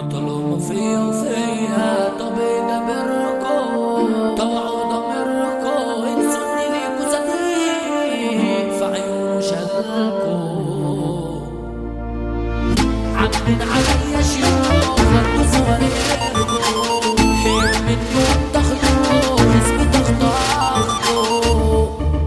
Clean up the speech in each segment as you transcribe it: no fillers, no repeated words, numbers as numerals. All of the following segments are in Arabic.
طالما فيا وفيا طب ده بركو طوعوا ضميركو انسوني ليكوا صديق في عيونه شالكو عاملين عليا شيوخ خدوا صوريكو هيك من يوم تاخدوا اسمي تاخدوا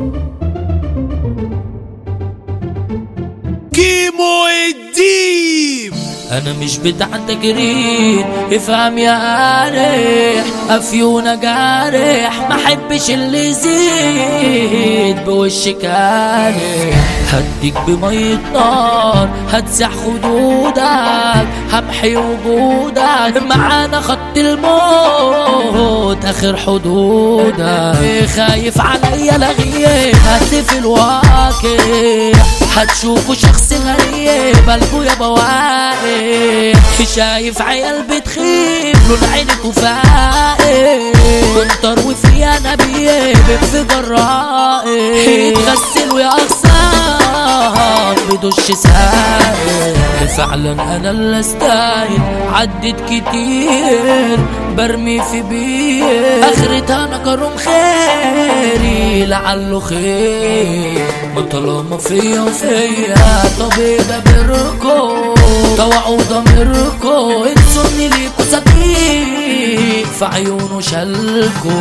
كيمو الديب. انا مش بتاع تجريد افهم يا قارح افيونا جارح ما حبش اللي يزيد بوش كارح هديك بمية نار هتسح خدودك همحي وجودك معانا خط الموت اخر حدودك خايف عليا لغيب هتلف الواقع هتشوفوا شخص غريب قلبه يا بواقع شايف عيال بتخيب لون عينك وفاقع كنتر وفيها نبيه بانفجار رائع يتغسلوا يا اغصان بدش سائل فعلا انا اللي استاهل عدت كتير برمي في بير اخرتها انا كرم خيري لعله خير ما طالما فيا وفيا طب ده بركو طوعوا ضميركو انسوني ليكوا صديق في عيونه شالكو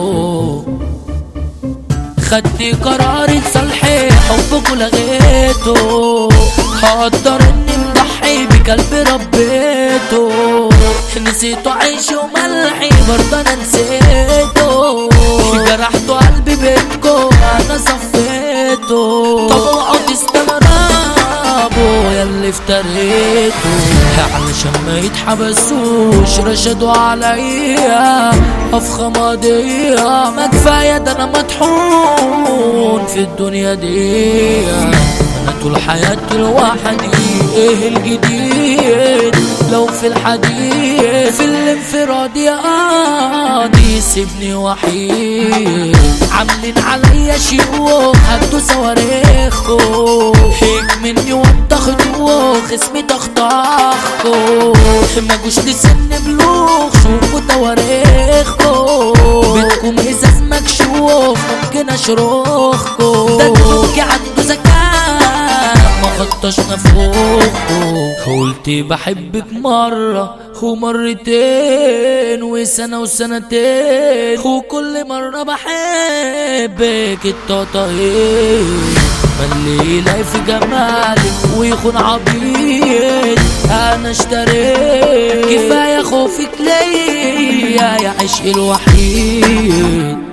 خدتي قراري تصلحي حبكوا لغيته هقدر اني مضحي بقلبي ربيته نسيته عيشي وملحي برضه انا نسيته جرحتوا قلبي بينكو انا صفيته طب اوعوا تستغربوا ياللي افتريته علشان ما يتحبسوش رشدوا عليا افخم قضية ما كفاية ده انا مطحون في الدنيا دي انا طول حياتي لوحدي ايه الجديد لو في الحديد في الانفراد يا قاضي سيبني وحيد عاملين عليا شيوخ هدوا صواريخكو هيك مني وانتخدوخ اسمي تخطخكو ما جوش لسن بلوخ شوفوا تواريخكو بيتكم ازاز مكشوف ممكن اشروخكو ده دموعي عنده ذكاء ما خطشنا فوقكو قلت بحبك مرة ومرتين وسنة وسنتين وكل مرة بحبك التطهير اللي يلاقي في جمالك ويخون عبيد انا اشتريت كفاية خوفك ليا يا عشقي الوحيد